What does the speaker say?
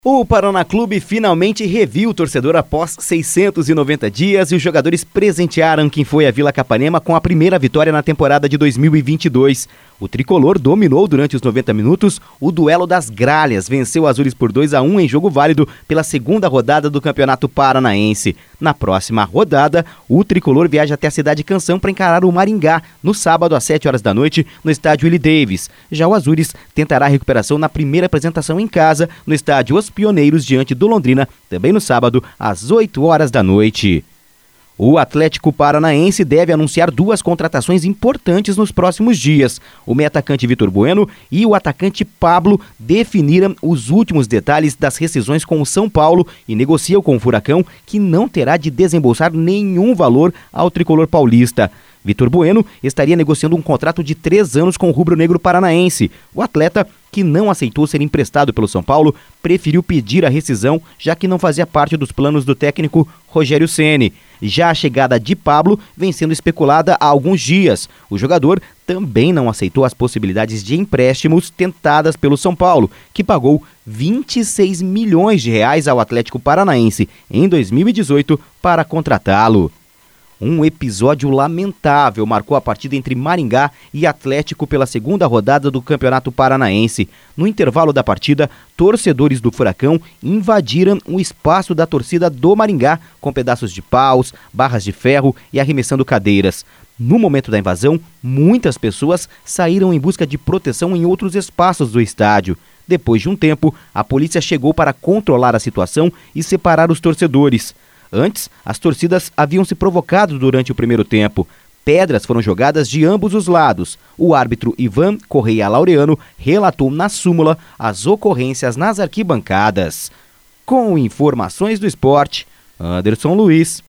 O Paraná Clube finalmente reviu o torcedor após 690 dias e os jogadores presentearam quem foi a Vila Capanema com a primeira vitória na temporada de 2022. O tricolor dominou durante os 90 minutos o duelo das gralhas, venceu Azules por 2-1 em jogo válido pela segunda rodada do Campeonato Paranaense. Na próxima rodada, o tricolor viaja até a Cidade Canção para encarar o Maringá, no sábado às 7 horas da noite, no estádio Willie Davis. Já o Azules tentará a recuperação na primeira apresentação em casa, no estádio Os Pioneiros, diante do Londrina, também no sábado, às 8 horas da noite. O Atlético Paranaense deve anunciar duas contratações importantes nos próximos dias. O meio-atacante Vitor Bueno e o atacante Pablo definiram os últimos detalhes das rescisões com o São Paulo e negociam com o Furacão, que não terá de desembolsar nenhum valor ao tricolor paulista. Vitor Bueno estaria negociando um contrato de 3 anos com o rubro-negro paranaense. O atleta, que não aceitou ser emprestado pelo São Paulo, preferiu pedir a rescisão, já que não fazia parte dos planos do técnico Rogério Ceni. Já a chegada de Pablo vem sendo especulada há alguns dias. O jogador também não aceitou as possibilidades de empréstimos tentadas pelo São Paulo, que pagou 26 milhões de reais ao Atlético Paranaense em 2018 para contratá-lo. Um episódio lamentável marcou a partida entre Maringá e Atlético pela segunda rodada do Campeonato Paranaense. No intervalo da partida, torcedores do Furacão invadiram o espaço da torcida do Maringá com pedaços de paus, barras de ferro e arremessando cadeiras. No momento da invasão, muitas pessoas saíram em busca de proteção em outros espaços do estádio. Depois de um tempo, a polícia chegou para controlar a situação e separar os torcedores. Antes, as torcidas haviam se provocado durante o primeiro tempo. Pedras foram jogadas de ambos os lados. O árbitro Ivan Correia Laureano relatou na súmula as ocorrências nas arquibancadas. Com informações do esporte, Anderson Luiz.